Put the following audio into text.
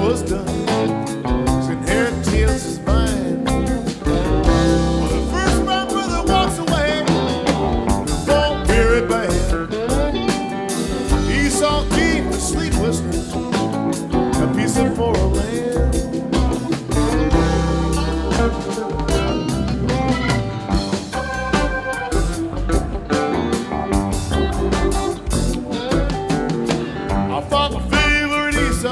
was done. His inheritance is mine. Well, the first my brother walks away, the fall very bad. Esau came to sleep whistling a piece of